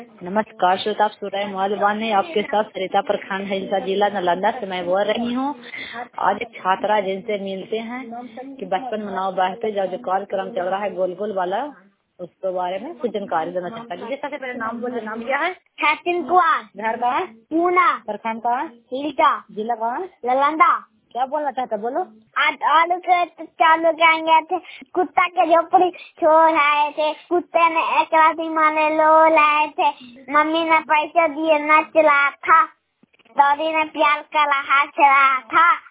नमस्कार श्रोता, आप सुन रहे हैं मोबाइल ने आपके साथ सरिता प्रखंड हिलसा जिला नालंदा से मैं बोल रही हूँ। आज एक छात्रा जिनसे मिलते हैं कि बचपन मनाओ बाहर जो कार्यक्रम चल रहा है गोल गोल वाला, उसके बारे में कुछ जानकारी देना चाहता है। सबसे पहले नाम बोले, नाम क्या है? सचिन कुमार। घर कहाँ है? पूना। प्रखंड कहाँ है? हिलसा। जिला कहाँ है? नालंदा। क्या बोलना चाहता है, बोलो। आज आलू के चालू गए थे, कुत्ता के झोपड़ी छोड़ आए थे, कुत्ते ने एक राती माने लो लाए थे, मम्मी ने पैसे दिए न चला था, दादी ने प्यार का हाथ चला था।